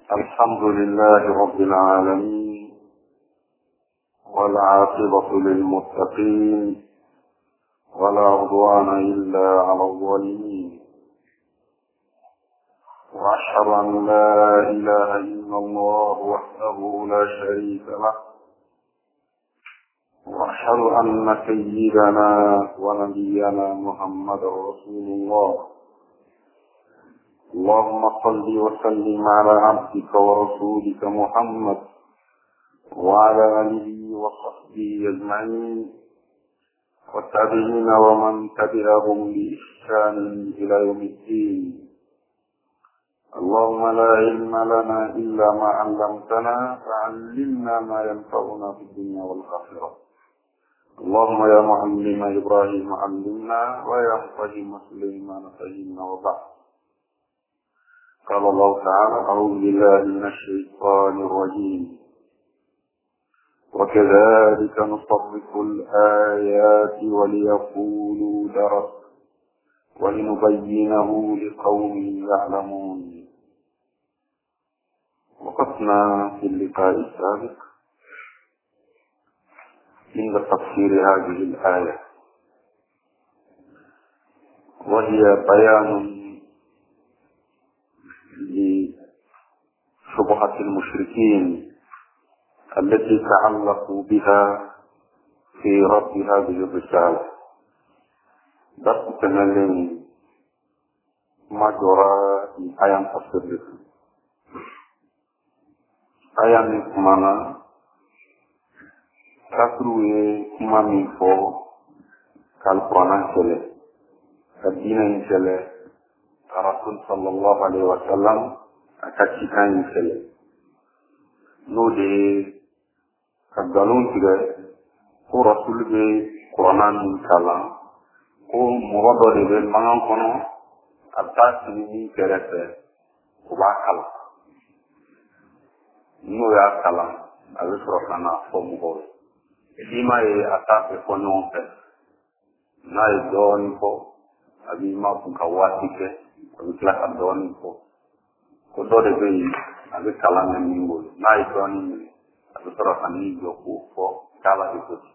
الحمد لله رب العالمين، والعاقبة للمتقين، ولا عدوان إلا على الظالمين. وأشهد أن لا إله إلا الله وحده لا شريك له، وأشهد أن سيدنا ونبينا محمد رسول الله. اللهم صل وسلم على عبدك ورسولك محمد وعلى آله وصحبه أجمعين، والتابعين ومن تبعهم بإحسان إلى يوم الدين. اللهم لا علم لنا إلا ما علمتنا، فعلمنا ما ينفعنا في الدنيا والآخرة. اللهم يا معلم إبراهيم علمنا، ويا مفهم سليمان فهمنا. وبعد، قال الله تعالى: أعوذ بالله من الشيطان الرجيم: وكذلك نصرف الآيات وليقولوا درس ولنبينه لقوم يعلمون. وقفنا في اللقاء السابق عند تفسير هذه الآية، وهي بيان لشبهة المشركين التي تعلقوا بها في رد هذه الرسالة. درس تنالين ما جرى آيان تصدق آيان كمانا كثروه كما من فو كالقرآن سلة الدين سلة الرسول صلى الله عليه وسلم أكتشكان سلة نودي كالقانون تغير ko rasul be qur'an kala ko mawado de be mangan kono atati ni kerete ko ba kala no ya kala azu rokana fo mo dima e atati ko non pe na e don ko abi ma ko kawati ke ko kala ka don ko do de be abi kala ni ngol na e don azu rokana ni jo ko kala de ko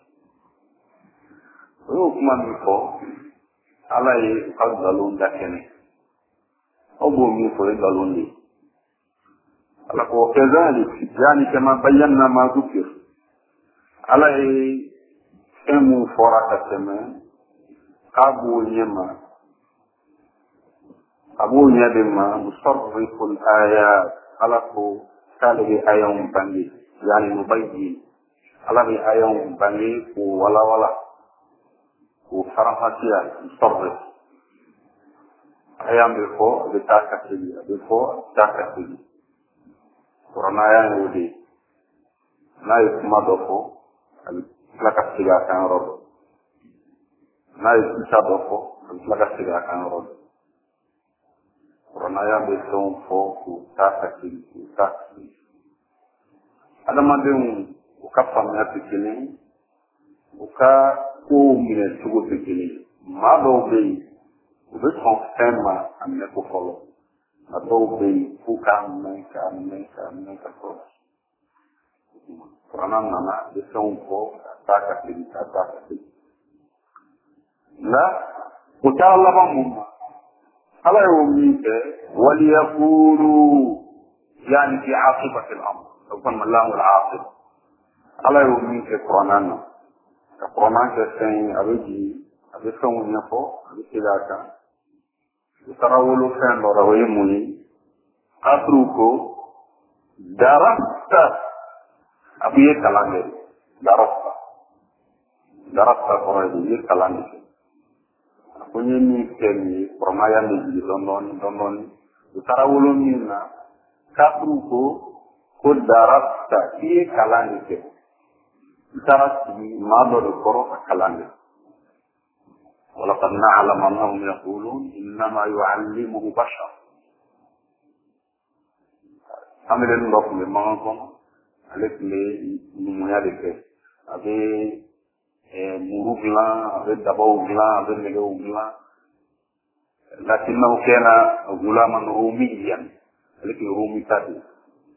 kuma mi fɔ ala ye u ka nkalon da kɛnɛ aw b'o min fɔ ye nkalon de ye. ala ko kazalik yani kama bayyana ma zukir, ala ye fɛn min fɔra ka tɛmɛ k'a b'o ɲɛ ma, a b'o ɲɛ de ma. nusarrifu al-ayat, ala ko k'ale bɛ ayanw bange, yani nubayyin, ala bɛ ayanw bange k'o walawala وفرحتي الصبر أيام بفو بتاكسلي بفو تاكسلي ورنايا يودي لا يسمى بفو لكسلي كان رب لا يسمى بفو لكسلي كان رب ورنايا بفو فو تاكسلي هذا ما بين وكفى من التكلين وكا ko minɛ cogo tɛ kelen ye. maa dɔw bɛ yen u bɛ sɔn fɛn ma a minɛ ko fɔlɔ, a dɔw bɛ yen f'u k'a mɛn k'a mɛn k'a mɛn ka sɔrɔ. kuranɛ nana a bɛ fɛnw fɔ ka taa ka segin ka taa ka segin. nka o taara laban mun ma, ala y'o min kɛ waliyakulu yani fi aqibati al-amr, o kama lahu al-aqiba. ala y'o min kɛ kuranɛ na ka kuranɛ kɛ fɛn ye a bɛ jigin, a bɛ fɛnw ɲɛfɔ, a bɛ segin a kan. u taara wolo fɛn dɔ la, o ye mun ye? kafiriw ko darasta, a ko i ye kalan kɛ. darasta kɔrɔ ye i ye kalan de kɛ. a ko n ye min kɛ nin ye, kuranɛ y'a bɛ jigin dɔɔni dɔɔni. u taara wolo min na, kafiriw ko darasta, i ye kalan de kɛ. ترى ما ذكر كلامه. ولقد نعلم أنهم يقولون إنما يعلمه بشر. أمر الله لمنكم عليك لمنيالك أبي مروبلا أبي دبوبلا أبي لجوبلا، لكنه كان غلاما روميا، عليك رومي تاتي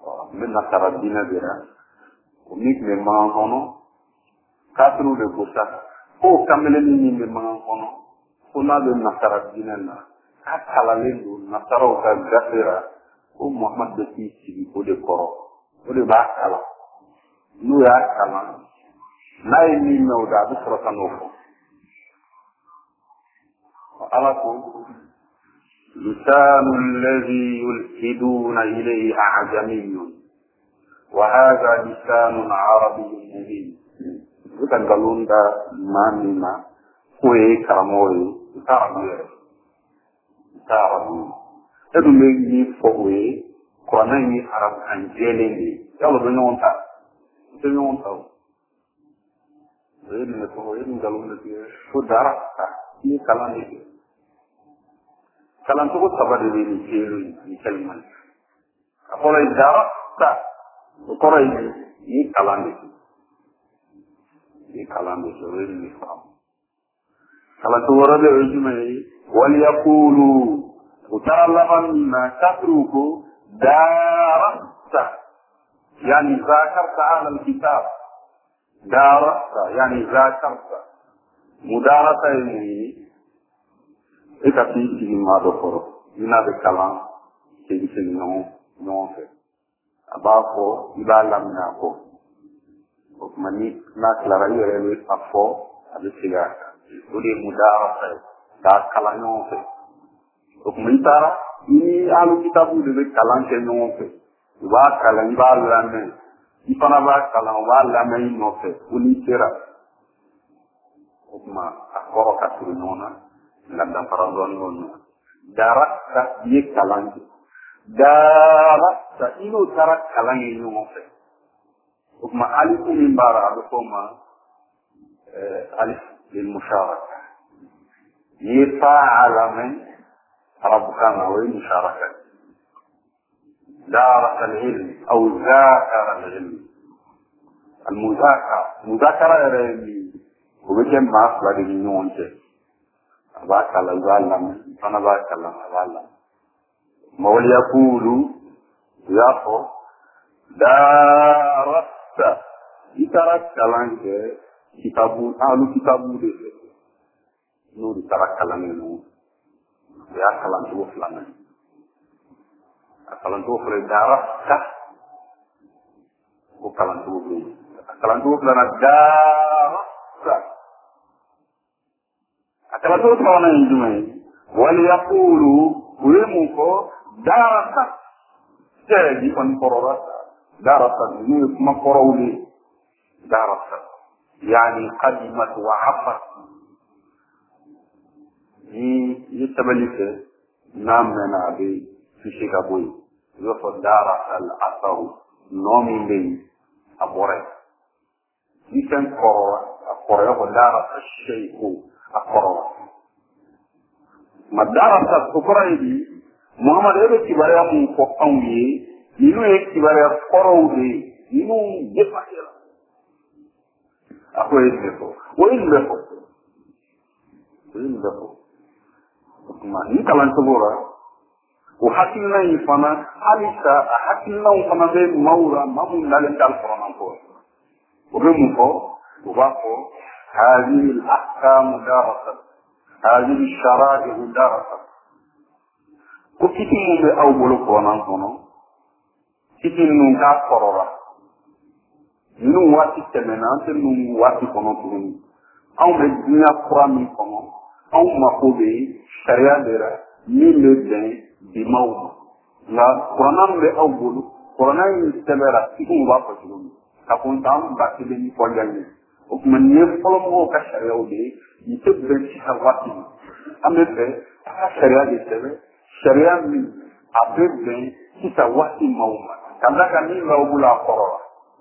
min nasara dina dira o mi me man hono katru de gosa o kamele ni me man hono o na de nasara dina na kala lendo nasara o ga gafira o muhammad de ci ko de koro o de ba kala nu ya kala na ni no da bi soro kanofo ala ko لسان الذي يلحدون إليه أعجمي وهذا لسان عربي مبين bukan galunda manima kue karamoy tarabu edu ni fowe ko nani arab anjele ni yalo do nyonta ni ko edu galunda ti ko dara ni kalani kalan to sabade ni celu ni kalman apola dara ta ko ray ni kalani ni kalani so ni fam kala to warabe ujumay wal yaqulu utalaman katruku darasta yani zakarta ala alkitab darasta yani zakarta mudarasa ni ekati ti ma do foro ina be kalan ti ti non fe abafo ibala na ko o mani na klara yere ni afo abi siga odi mudarasa da kalan non fe o mintara ni alu kitabu de kalan ke non fe ba kalan ba lame ifana ba kalan ba lame no fe uni tera o ma akoro ka tu nona landa paradon non darakta ye kalanji darakta ino tarak kalangi no fe kuma alif min bara kuma alif lil musharaka yafa'ala min rabbana wa musharaka darasa al-ilm aw zakara al-ilm المذاكرة يعني وبكم ما أصبح لنيون abakala zalam sana bakala wala mawli yaqulu yaqo darasta itarak kalange kitabu alu kitabu de no itarak kalange no ya kalan tu fulana kalan tu fulana darasta ko kalan tu fulana darasta akala to tawana njumai wal yaqulu wumuko darasa jadi on kororata darasa ni kuma korawli darasa yani qadimat wa afat ni yitabalike namna be fishika boy yofo darasa al asaw nomi be abore dikan korora ko darasa shay'u akoro madarasa kukuraydi muhammad ebe kibara mu ko kawye ninu e kibara korowde ninu defakira akoy defo woyin defo kuma ni kalan tobora o hakilna ifana halisa hakilna ifana be mawra mamun dalen dal qur'an ko o be mu ko o ba ko هذه الأحكام درست هذه الشرائع درست كتير من أول قرآن كنا كتير من كافرة نو واتي تمنان نو واتي كنا توني أو بدنا قرآن كنا أو ما كوبي شريعة درا مين بدين بموت لا قرآن بأول قرآن يستمر كتير واقع توني كون تام باتبني فوجاني ومن يفعل ما كشريعة ودي يتبع شهواتي أما في شريعة السبب شريعة من أبدا شهواتي موما كذا كان لا ولا قرار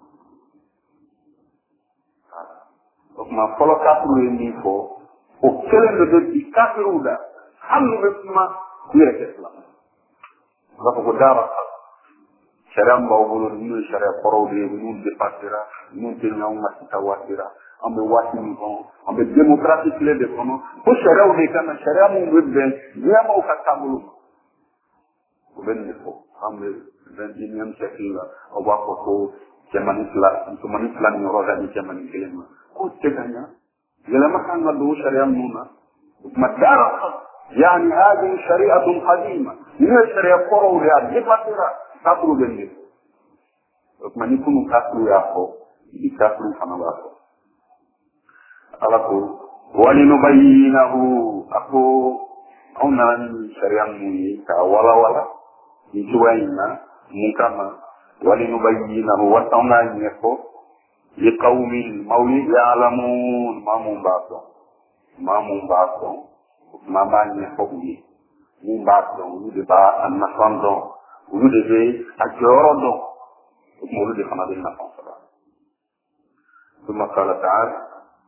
وما فلو كاتلو ينيفو وكلم بدي كاتلو ده حلو بسمة يركض لهم دارا شريعة بقولوا إنه شريعة قرودي إنه دفاترة إنه تنيا ومسيتواترة أم بواسي ميكون أم بديمقراطية لده كنا هو شريعة وده كنا شريعة مو بدين يا ما وكتابلو وبندفو xam ne 21e siècle la o b'a fɔ ko cɛmanin fila ni yɔrɔ ka di cɛmanin kelen ma k'o tɛ ka ɲa yɛlɛma kan ka don sariya ninnu na o tuma dara yani hadi shari'atun qadima ni ye sariya kɔrɔw de a dépassera kafuru bɛ nin o tuma ni kunu kafuru y'a fɔ i kafuru fana b'a fɔ ala ko walinubayyinahu a ko anw nana ni sariya minnu ye k'a walawala nin cogoya in na mun kama walinubayyinahu wasa anw k'a ɲɛfɔ liqawmin maaw ye ya'lamun maa mun b'a dɔn o tuma an b'a ɲɛfɔ u ye mun b'a dɔn olu de b'a a nafa dɔn olu de bɛ a jɔyɔrɔ dɔn o tuma olu de fana bɛ nafa sɔrɔ ثم قال تعالى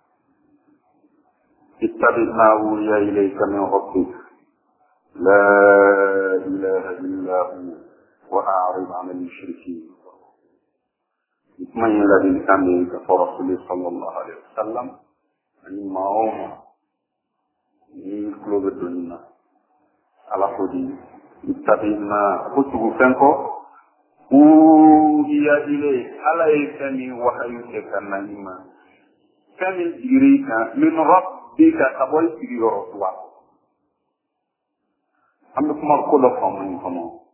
اتبع ما أوحي إليك من ربك لا إله إلا هو وأعرض عن المشركين من الذي كان كفر رسوله صلى الله عليه وسلم ما هم يقلب الدنيا على خدي اتبع ما كتب فنكو أوحي إليك على إيكاني وحيك كنما كان يريك من ربك كبوي في رسول أمكم القول فمنكم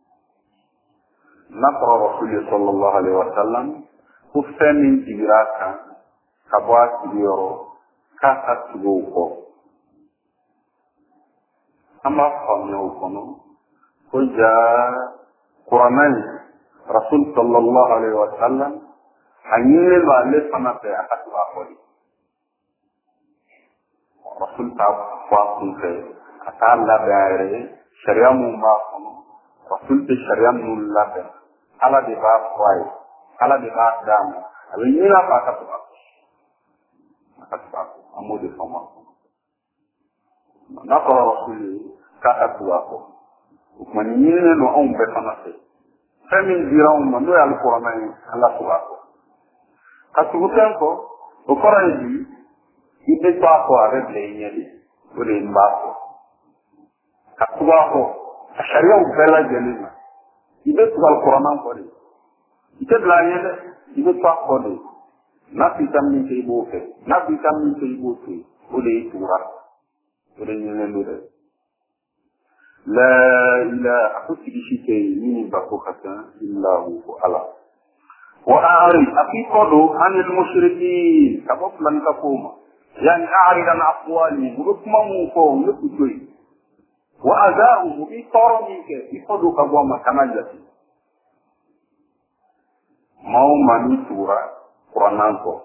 نقر رسول صلى الله عليه وسلم كفن يراك كبوي في كاتبوكو أما فمنكم كجاء قرآن رسول صلى الله عليه وسلم حنين بالي فما في أكتب رسول تابعكم في أتعلى بعيره شريعة مباحنا رسول الشريعة ملابا على دباب قوي على دباب دام أبينا فأكتب أمود فما نقرأ رسول كأكتب ومن ينين وأم بفنسه فمن جيران من نوع القرآن الله سبحانه كتبتنكو وقرأي ibe to ako arebe yenyeli ore mbako katubako sharia ubela jelima ibe to alquran ko de ite bla yele ibe to ako de na vitamin ke iboke na vitamin ke iboke ore itura ore nyele lore la ilaha illa ni bako kata illa hu ala wa a'rid aqiqadu anil mushrikeen kablan kafuma يعني أعرض عن أقوالهم وركمهم فوق نكتوي وأذاهم بطرمك يفضوا كبوما كمجلسي ما هو ماني سورة قرآنكو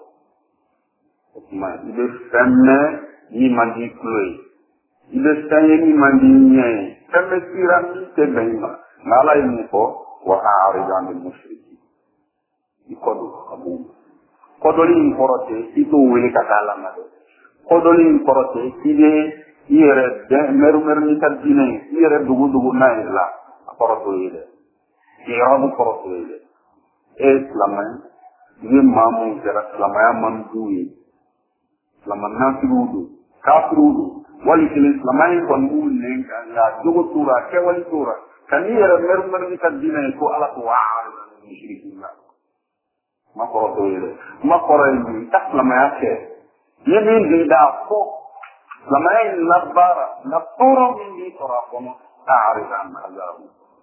إذا سمنا يماندي كلوي إذا سمنا يماندي نيان كما سيرامي تبهيما نالا يمكو وأعرض عن المشركين يفضوا كبوما kodoli nkorote ito wele kakala mado kodoli nkorote ide yere meru ni tadine yere dugu na ila akoroto ile yerabu koroto ile islamay ni mamu jara islamaya manduyi islaman nasirudu kafirudu wali islamay kon mulle ya dugu tura ke wali tura kan yere meru ni tadine ko ala ko wa'ala mushrikin makoro ile makoro ni taslama yake yemi ndida ko lamay nabara naboro min tora kono ta'arif an azab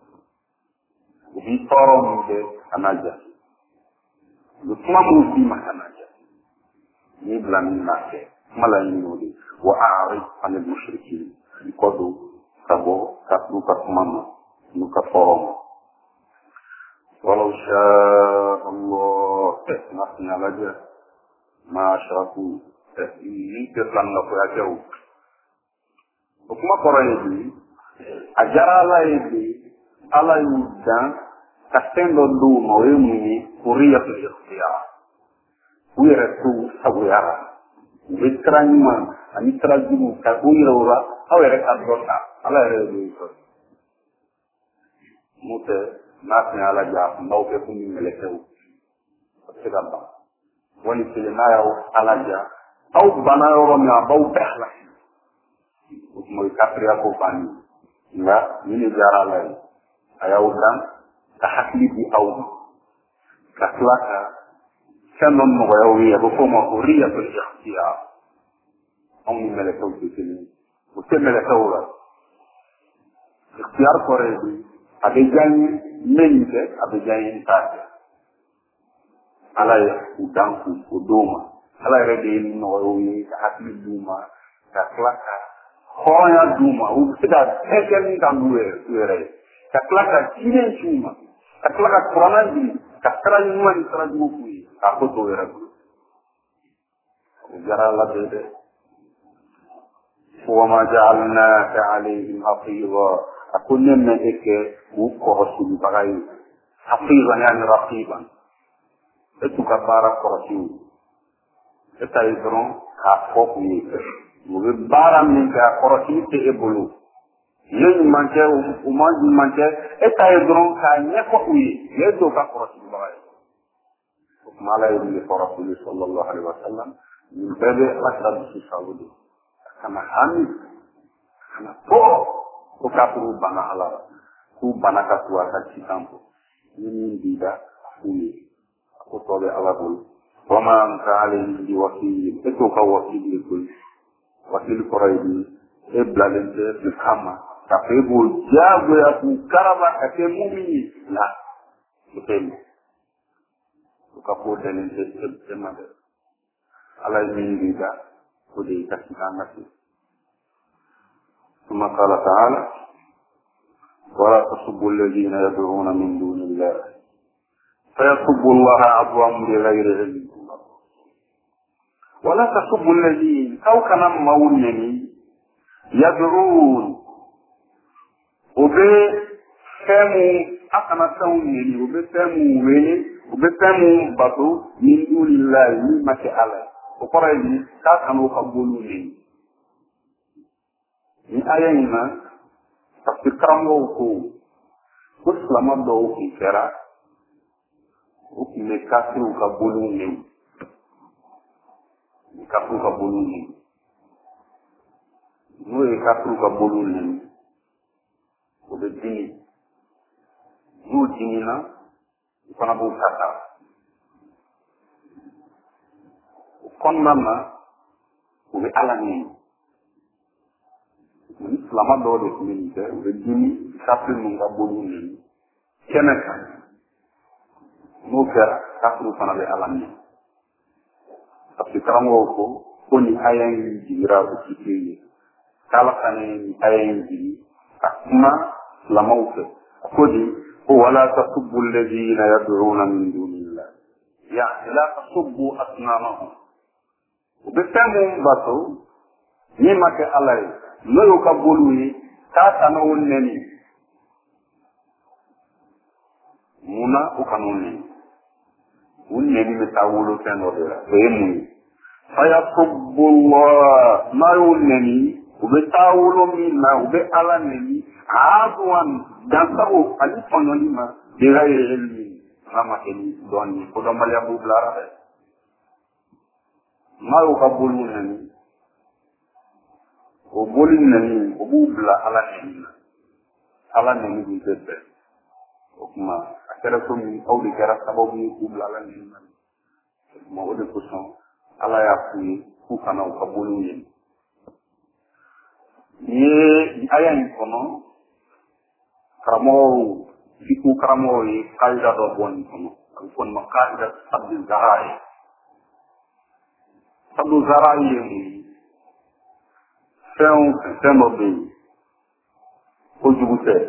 bi toro min de anaja lutma musi mahanaja ni blan nake malayin nodi wa a'rif an al-mushrikin kodo sabo katlu katmama nukaforo ولو شاء الله نحن لجأ ما أشركوا ينكر لن نفعته وكما قرأي أجرى الله يدي على يوجد كستند الدوم ويمني قرية الاختيار ويرسو سويرا ويتراني من أن يتراجموا كأويرورا أو يرسو أدرسا على يرسو موسى ناسي على جاء موقف من ملكه وكذا ونسلنا على جاء أو بنا يوم يعبو بحلا وكما يكفر يكو باني لا من جارة لي أيوة ka hakili di aw ka tila ka fɛn dɔ nɔgɔya u ye a bɛ fɔ o ma hurriyatul ikhtiyar anw ni mɛlɛkɛw tɛ kelen ye o tɛ mɛlɛkɛw la ikhtiyar kɔrɔ ye di a bɛ diya n ye n bɛ nin kɛ a bɛ diya n ye n t'a kɛ ala ye u dan k'o d'o ma ala yɛrɛ de ye nɔgɔya u ye ka hakili d'u ma ka tila ka hɔrɔnya d'u ma u bɛ se ka fɛn kɛ min ka d'u yɛrɛ ye ka tila ka diinɛ c'u ma ka tila ka kuranna di ka sira ɲuman ni sira jugu k'u ye k'a ko to yɛrɛ bolo o diyara ala bɛɛ dɛ وما جعلناك عليهم حفيظا أكون من ذلك وقرسل بغير حفيظا يعني رقيبا اتكبار قرسل اتايدرون كافوكي وبارا منك قرسل تقبلو ين منك ومان منك اتايدرون كافوكي يدو كقرسل بغير ما لا يريد رسول صلى الله عليه وسلم من باب أشرب السعودي kama hamid kama ko kafuru bana ala ku bana ka tuwa ka cikampo ni bida kuyi ko tobe ala bol wama ka alayhi bi wakil eto ka wakil wakil koraydi e blalente fi kama ka febul jago ya ku karaba ka te mumini la ko tem ko ko denente e made ala min bida ودي كتابة ثم قال تعالى ولا تسبوا الذين يدعون من دون الله فيسبوا الله عدوا بغير علم ولا تسبوا الذين أو كان مولني يدعون وبفهموا أكنا سوني وبفهموا ويني وبفهموا بطو من دون الله مما كأله o kɔrɔ ye di k'a kan'o ka bolo ye ni aya in na parce que karamɔgɔw ko silamɛ dɔw tun kɛra o tun bɛ kafiriw ka bolo ye kafiriw ka bolo ye n'o ye kafiriw ka bolo ye o bɛ dimi n'o dimina o fana b'o ta ta kɔnɔna o bɛ ala ɲini ni silamɛ dɔw de tun bɛ nin kɛ o bɛ dimi kafiri ninnu ka bolo ɲini kɛnɛ kan n'o kɛra kafiriw fana bɛ ala ɲini parce que karamɔgɔw ko ni aya in jigira o ti kelen ye k'ala fana ye nin aya in jigi ka kuma silamɛw fɛ a ko de ko wala tasubbu alladhina yad'una min dunillah yani la tasubbu asnamahum o bɛ fɛn min bato min ma kɛ ala ye n'o y'o ka boliw ye k'a kana o nɛni munna o kana o nɛni o nɛni bɛ taa wolo fɛn dɔ de la o ye mun ye fayasubullah n'a y'o nɛni o bɛ taa wolo min na o bɛ ala nɛni aduwan dansago ani tɔɲɔli ma dira ye elmi n'a ma kɛ ni dɔɔni ko dɔnbaliya b'u bilara dɛ n'a y'o ka boli nɛni o boli nɛni o b'u bila ala nɛni na ala nɛni b'u tɛ bɛn o tuma a kɛra komi aw de kɛra sababu ye k'u bila ala nɛni na o tuma o de kosɔn ala y'a f'u ye k'u kana u ka boliw ye ni ye aya in kɔnɔ karamɔgɔw fiqhu karamɔgɔw ye kaida dɔ bɔ nin kɔnɔ a bɛ fɔ nin ma kaida sabdu zara'i sabdu zara'i ye mun ye fɛn dɔ bɛ yen kojugu tɛ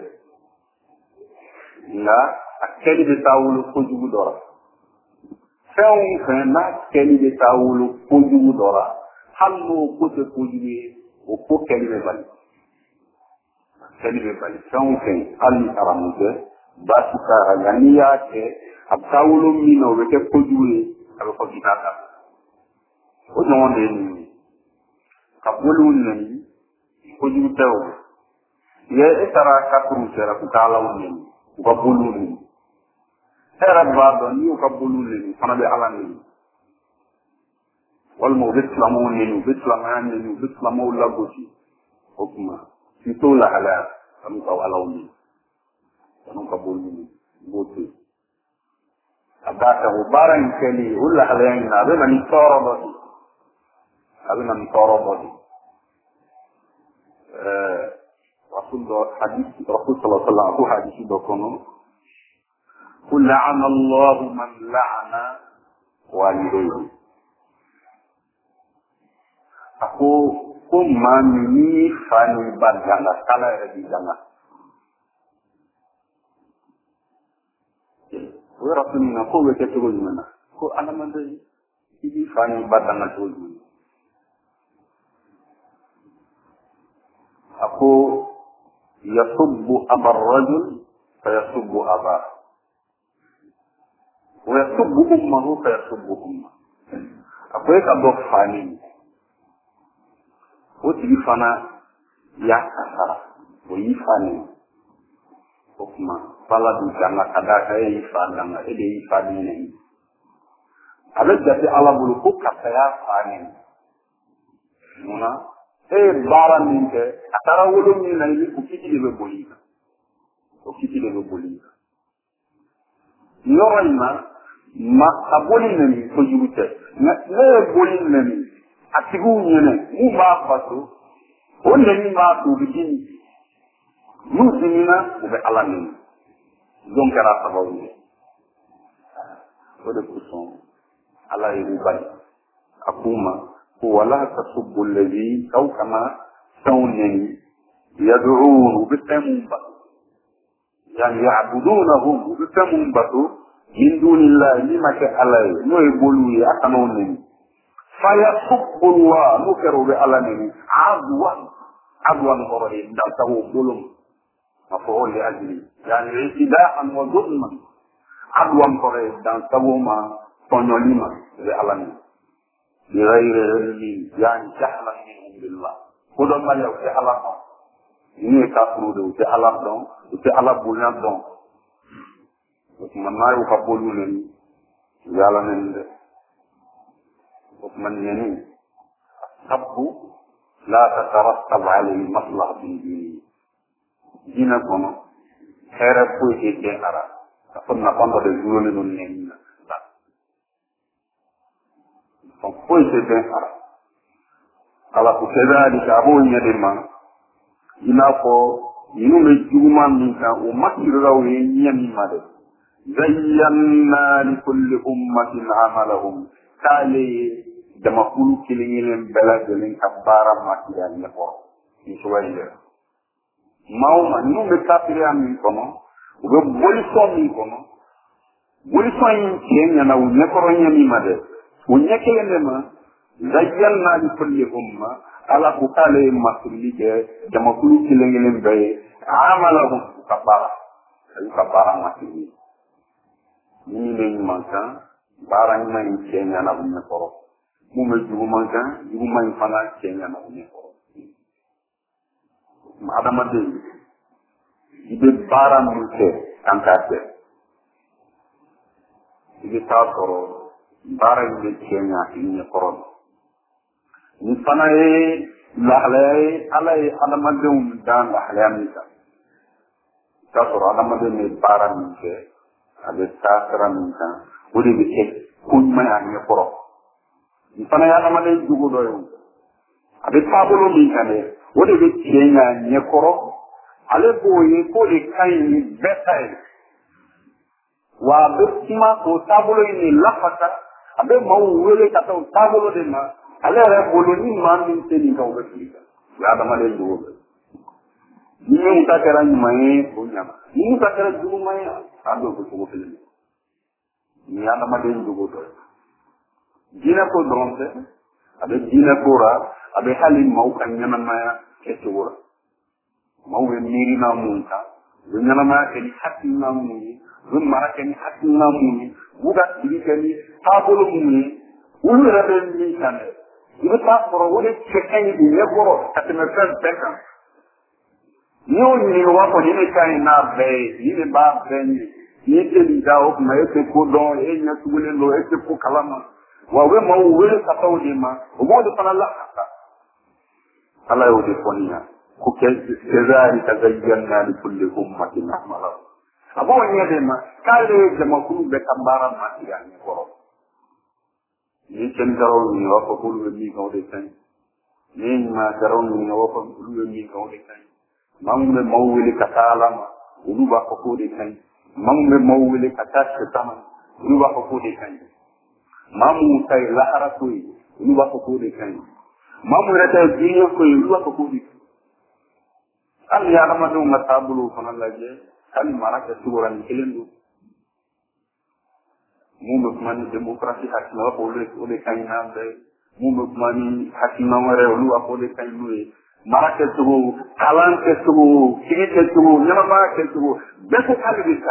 nka a kɛli bɛ taa wolo kojugu dɔ la fɛn o fɛn n'a kɛli bɛ taa wolo kojugu dɔ la hali n'o ko tɛ kojugu ye o ko kɛli bɛ bali kɛli bɛ bali fɛn o fɛn hali ni aramu tɛ baasi t'a la nka n'i y'a kɛ a bɛ taa wolo min na o bɛ kɛ kojugu ye a bɛ fɔ k'i t'a ta o ɲɔgɔn de ye nin ye ka boliw nɛni kojugu tɛ o e taara kafiriw cɛla k'u ka alaw nɛni u ka boliw nɛni e yɛrɛ b'a dɔn n'i y'u ka boliw nɛni fana bɛ ala nɛni walima u bɛ silamɛw nɛni u bɛ silamɛya nɛni u bɛ silamɛw lagosi o tuma k'i t'o lahalaya kan'u ka alaw nɛni kan'u ka boliw nɛni beauté abata ubaran kali ulla halayan abe man torobo abe man torobo rasul hadith rasul sallallahu alaihi wasallam hadith dokono qul la'ana Allah man la'ana walidayhi aku kumani fani badanga kala di janga wa rasulina ko wete to gulmana ko alamande idi fani badanga to gulmana aku yasubbu abar rajul fayasubbu abah wa yasubbu ummuhu fayasubbu ummah aku ka do fani o tigi fana ya kasara o yi fani o kuma fala du janga kada ka yi fana ede yi fani ne ala jati ala bulu ko kasaya fani muna bara min ke atara wolo min na ni ko kiti de boli o kiti de boli yorima ma aboli ne ko yute na boli ne atigu nyene mu ba fato onde ni ma to bidini musimina ube alamin donc ara sababu ko de kuson ala yi bani akuma wala tasubbu alladhi aw kama sawnani yad'uun bitamba yani ya'budunahu bitamba min dunillahi lima ka alay noy bolu ya kanoni فيصب الله نكر بعلمه عدوا قرئ دعته ظلم مفعول لأجله يعني اعتداء وظلما عدوا قرئ دعته ما تنولما بعلمه بغير علم يعني جهلا منهم بالله خذ ما يوتي على ini kafru de uti ala don uti ala bulan don man ma yu kabulu ni yalla nen ومن يمين الحب لا تترتب عليه مصلحة دينية دينكم خير كوي كي أرى فقلنا قنطة الجنون النمينة لا فقوي كي أرى على كذلك أبوه يدما إنافو ينوم الجمع منك ومكر روي يمين مدد زينا لكل أمة عملهم كالي dama kulu kilingilin bela gelin kabara makiya ne ko ni suwaye mauma ni be kafiri am kono ube boliso mi kono boliso yin kenya na unne koronya mi made unne kele ma zayyalna li kulli umma ala ku kale masuli de dama kulu kilingilin be amalahum kabara makiya ni le manka barang mai kenya na unne koro mume juguman fana kenya na une ko adama de ibe bara muke kankate ibe taatoro bara ibe kenya ini koron ni fana e lahle alay adama de dan lahle amita taatoro adama de ne bara muke abe taatara muka odi be ke kunma ani koron fana ya na male jugo doyo abe tabolo mi kane wode be tienya nyekoro ale boye ko le kai ni betai wa besima ko tabolo ni lafata abe mau wele kata tabolo de ma ale re bolo ni man min teni ka obe fika ya na male jugo ni mutakara ni mai ko nyama ni mutakara jugo mai ando ko ko fili ni ya na male jugo doyo dina ko dronte abe dina ko ra abe halin mau kan nyana maya ketura mau we miri na munta nyana maya ke hatin na muni dun mara ke hatin na muni buga dili ke ni tabolo muni ulu ra be ni kane ibe ta foro wode chekani di ne boro atme fen pekan ni wa ko ni kai na be ni ba be ni te li da o ma e ko don e nya tugule lo e ko kalama wawe mauwe katawdima umoja sana la ala yodi fonia kukazari tazayyana li kulli ummatin amala abo nyede ma kale jama kulu be kambara ma ya ni koro ni ken daro ni wa ko kulu mi ko de tan ni ma daro ni wa ko kulu mi ko de tan mambe mawili katala ma ulu ba ko de tan mambe mawili katash tama ulu ba ko de tan mamu tay lahara ko ulu ba ko de tan mamu rata jiyo ko ulu ba ko de al ya ramadu matabulu kono laje kali maraka suran kelendu mumbe kumani demokrasi hakima ko le kayna be mumbe kumani hakima wore lu ko le kaynu maraka sugo kalante sugo kite sugo nyama ke sugo be ko kali bisa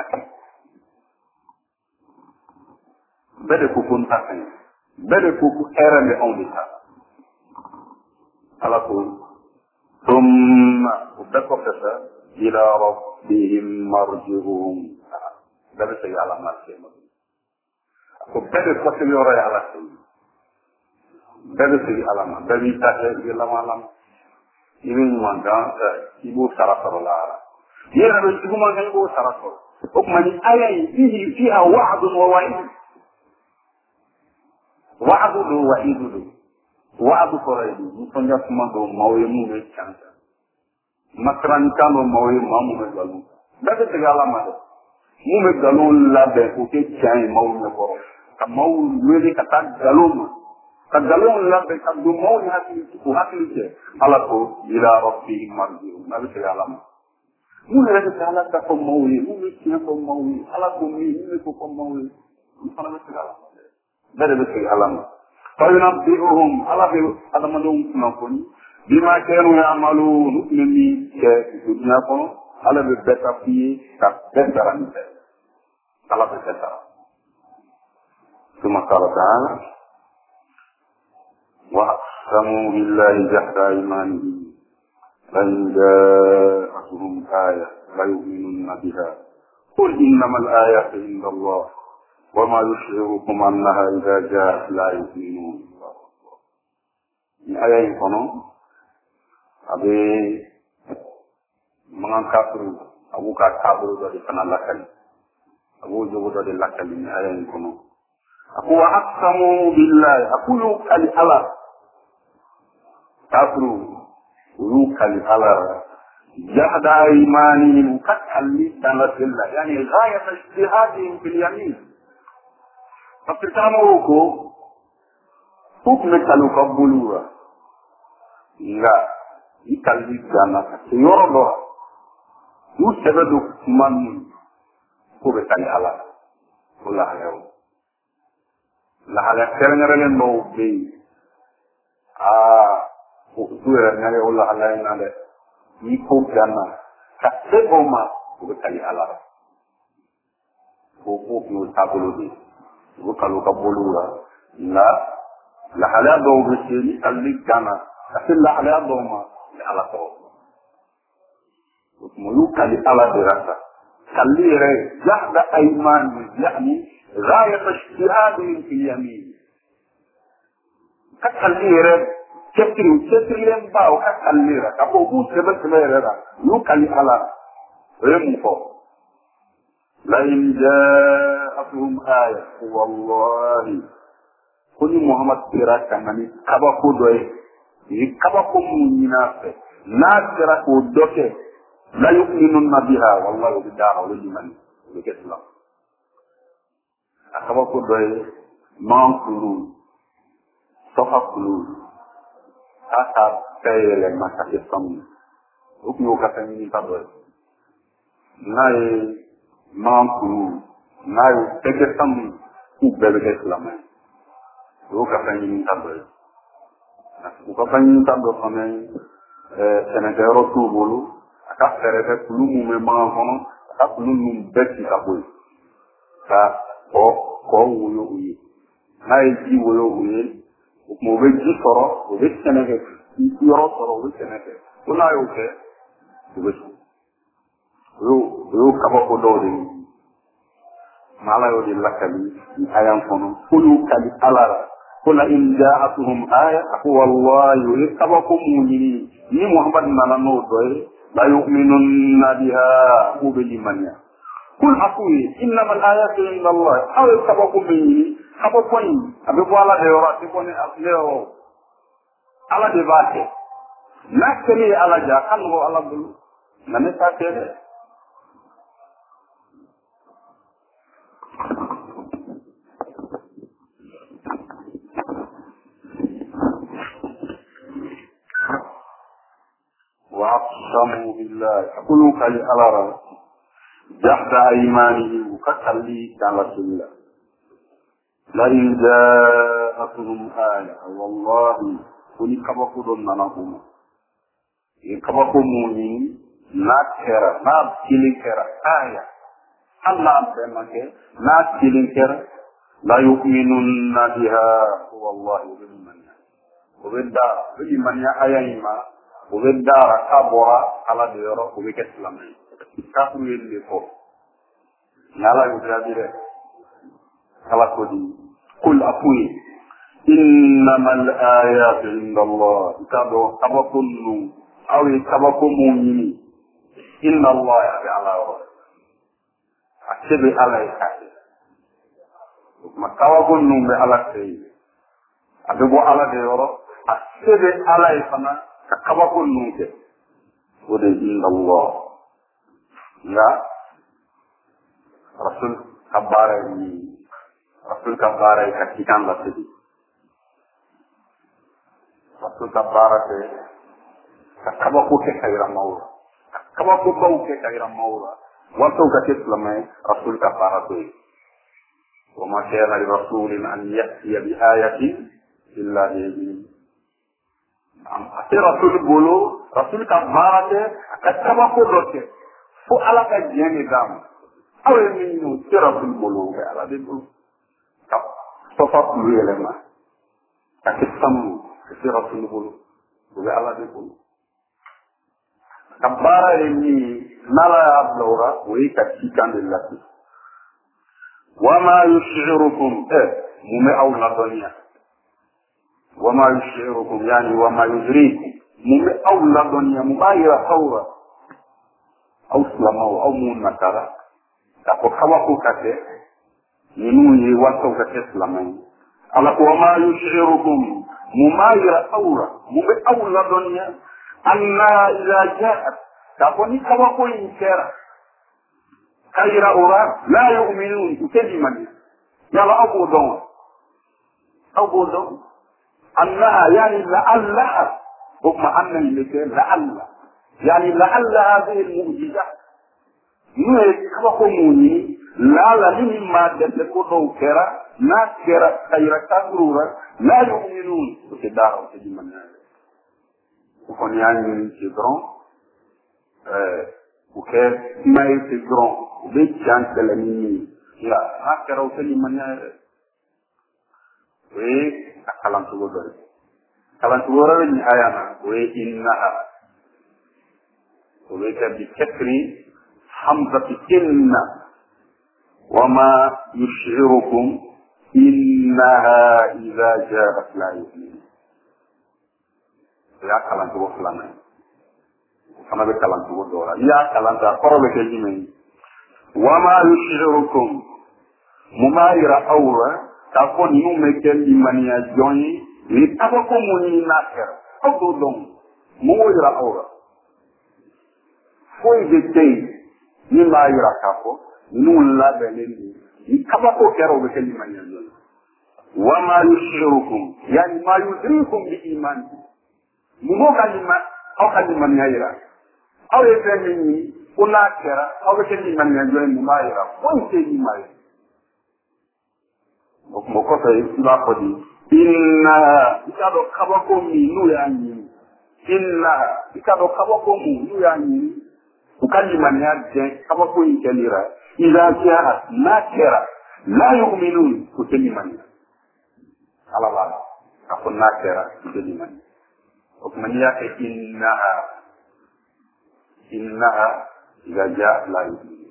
bede ko kunta kay bede ko erande on dita ala ko thumma ubakata ila rabbihim marji'uhum bede say ala marjema ko bede ko te yoro ala say bede say ala ma bede ta e la malam ibn manga ibu sarafaro la yera do ibu manga ibu sarafaro o mani ayai fiha wa'd wa wa'id wa'd wa wa'id wa'd koray ni sonja kuma do mawe mu be chanta makran kano mawe mamu me galu daga tegala ma do mu me galu la be ko ke chai mawu me ko ka mawu wele ka ta galu ka galu la be ka do mawu ni hakili ko hakili ke ala ko ila rabbihim marji'un nabi tegala ma mu ne daga ala ka ko mawu mu me ci ko mawu ala ko mi ni ko mawu mu fana be tegala daga tegala ma فينبئهم على هذا مدون نقول بما كانوا يعملون نمي كدنيا كون على بيتا في كبتران على بيتا ثم قال تعالى وأقسموا بالله جهد أيمانهم لئن جاءتهم آية ليؤمنن بها قل إنما الآيات عند الله وما يشعركم أنها إذا جاءت لا يؤمنون آية يكونوا أبي مغانكافر أبو كاتابر دولي فنا لكالي أبو جوغو دولي لكالي آية يكونوا أقول أقسموا بالله أقول يوكالي على كافروا يوكالي على جهد إيمانهم كالي سنة الله يعني غاية اجتهادهم في اليمين Afrikano ko hukume kaluka bulura nga ikalli gana ke yorodo yu sebedu man ko be kali ala wala hayo la hala terengere no be ko tuere ngare wala hala ngale ni ko gana ka seboma ko be kali ala ko yo tabuludi وقالوا قبولوا لا حلا دو بسيري اللي كان أصل لا حلا دو ما على طول وملوك اللي على دراسة خلي رأي جهد أيمان يعني غاية اجتهادهم في اليمين كخلي رأي كثير ينباو كخلي رأي كابوبو سبب رأي لوك اللي على رمفو لئن جاءتهم آية والله كل محمد ترى كماني كباكو دوي كباكو منافع ناصر ودوكه لا يؤمنون بها والله بدار ولمن بكسلا كباكو دوي مانكلو صفقلو asa pele makake samu ukyo katani tabwe nae mankuru nayo tege sambu ku bebe islam do ka fanyi tabbe ku ka fanyi tabbe fane senegero tu bolu aka ferete kulumu me mankono aka kulumu beti kaboy ka ko wuyo uyi nayi ji wuyo uyi mo be ji soro o be senege yoro soro o be senege kuna yo ke yo kabako dodi mala yo di lakali ayan kono kulu kali alara kula in ja'atuhum aya wallahi kabako muni ni muhammad manano doy la yu'minunna biha ubilimanya kul akuye innama al ayatu inda allah aw sababu min sababu ni abe ko ala de ora te ko ne leo ala de bate nakeli ala ja kan go ala bulu nane sa tede wa aqsamu billahi aqulu kali alara jahda aymanihim kakalli kala sulla la in ja'atuhum aya wallahi kuni kabako don nanahuma e kabako muni na kera na kilinkera aya Allah amake na kilinkera la yu'minunna biha wallahi biman ubedda biman ya ayima ubedda rakabora ala de yoro ubeke islamai kafu yelle ko nala yudabire kala kodi kul afuyi innamal ayatu indallah kado kabakunu awi kabakumu yini inna allah ya ala akebe ala ikati makawakunu be ala sei adebo ala de yoro akebe ala ifana kabakunu ke ode indallah ya rasul kabara katikan la sidi rasul kabara ke kabako ke kayra mawra kabako baw ke kayra mawra wato ka islamay rasul kabara to wa ma kana li rasulin an yati bi ayatin illa bi ate rasul bolo rasul kabara ke kabako doke fo ala ka jeni dam awe min no rasul bolo ke ala de bolo sofa elema akisam ke rasul bolo ke ala de bolo kabara ni nala ablora we katikan de lati wama yushirukum mume awla dunya wama yushirukum yani wama yudrikum mume awla dunya mubayra hawra aw slama aw munakara ko kawako kate ninu yi wato kate islamai ala ko wama yushirukum mumayra hawra mume awla dunya anna idha ja'at takoni kawako inkera kayra ura la yu'minun kaliman yala abudon annaha yani la'alla hukma anna la'alla yani la'alla hadhihi al-mu'jiza ni kawako muni la mimma dadko do kera na kera kayra kagrura la yu'minun kidaro kaliman kon yani ci grand uke may ci grand be chance la ni ya hakara utali manya we akalan to godore ni ayana we innaha we ka bi kasri hamzati inna wama yushirukum innaha idha ja'at la yu'min ya kalan to fulana sama be kalan to dora ya kalan ta korobe ke jimi wama yushirukum mumayra awra ta ko ni me ke limania joni ni tabo ko muni naker o do dom mumayra awra foi de tei ni mayra kapo nun la beleni ni tabo ko kero be ke limania joni wama yushirukum yani ma yudrikum bi imani mugo kalima au kalima nyayira au yefeni kuna kera au bekeni manya joy mumayira ponte ni mai moko sai ba kodi inna ikado kabako minu yani inna ikado kabako minu yani ukalima nyaje kabako inkelira ila kia nakera la yu'minun kuteni manya ala wala ako nakera kuteni manya وكمنيا إنها إذا جاء لا يؤمن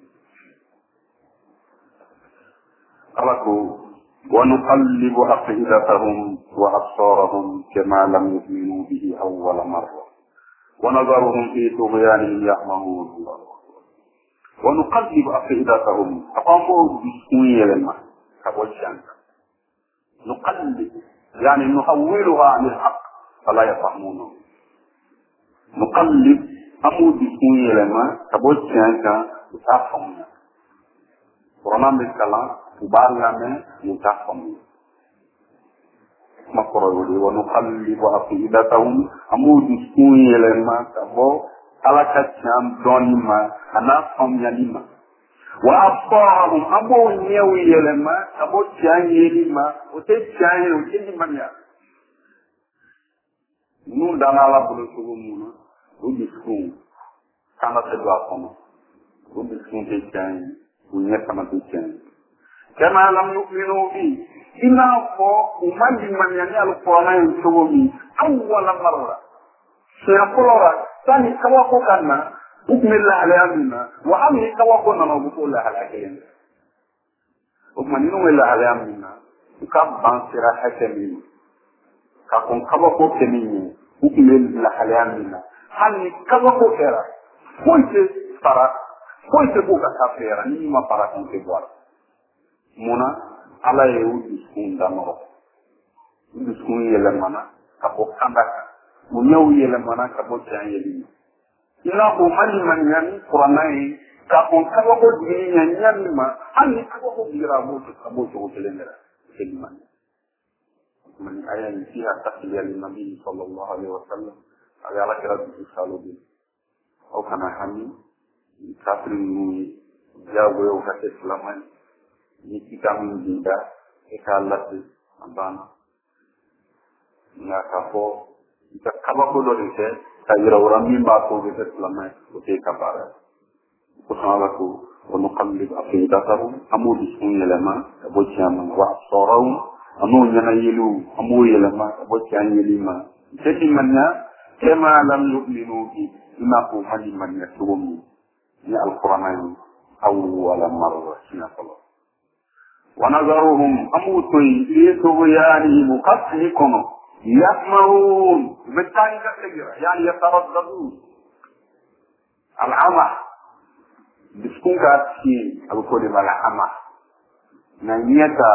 أركوا ونقلب أفئدتهم وأبصارهم كما لم يؤمنوا به أول مرة ونظرهم في طغيانهم يعمهون الله ونقلب أفئدتهم أقاموا بسكوية لما كبول شانك نقلب يعني نحولها عن الحق فلا يفهمونه نقلب أمو بسكوية لما كبول شانك يتفهمون ورمان بالكلام وبعلا من يتفهمون makoroli wa nuqallibu afidatahum amudu suyi lema kabo alaka cham donima ana famyanima wa afahum abo nyewi lema kabo chanyelima ote chanye ote manya nu dana la bulu sugumuna ubi sum kana te do akono ubi sum te chanye unya kana te chanye kama lam yu'minu bi ina ko umandi manyani alqur'ana yusomi awwala marra sayaqura tani kawako kana bismillah alayna wa amni kawako na mabulla halakin umani no wala alayna ka bansira hakami ka kon kawako kemini bismillah alayna hani kawako era foite para foite buka kafera ni ma para kon te boara muna ala ye uduskun damoro uduskun yelemana ka bo kandaka mu ñew yelemana ka bo tan yelima ina ko mani man ñani qur'anai ka on ka ko dini ñani ma ani ka ko bira mo ka bo to telendera selima man aya ni fiha tasliya lin nabi sallallahu alaihi wasallam ala kira bi salubi o kana hani kafrin ni jago yo ka islamani ni kita minda ikalat abana na kapo kita kaba ko do dite tajira orang mimba ko dite selama ote kabara kusala ko ونقلب أفئدتهم أمو بسم يلما أبوتياما وأبصارهم أمو ينيلو أمو يلما أبوتيان يلما تجمنا كما لم يؤمنوا به إنه من يسومي يا القرآن أول مرة سنقول ونظرهم أموتي في طغيانهم قتلكم يسمعون بالتالي كثيرا يعني يترددون العمى بسكون كاتشي أقول العمى نيتا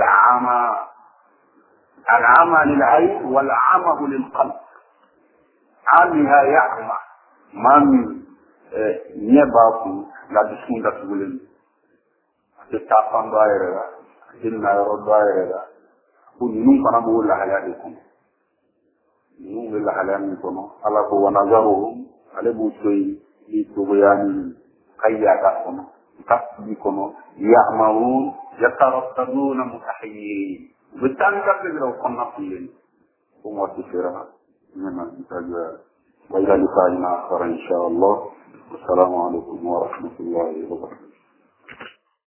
العمى للعين والعمى للقلب عامها يعمى ما من نباكو لا بسكون كاتشي تتعطان دائرة جنة يرد دائرة وننون كنا بقول لحياتكم ننون بقول لحياتكم على قوة نظرهم على بوشوي لتغياني قيادتهم تصديقهم يعملون يترصدون متحيرين بالتالي كذلك لو كنا فيهم هم وتفرها من الإنتاج وإلى لقائنا آخر إن شاء الله والسلام عليكم ورحمة الله وبركاته.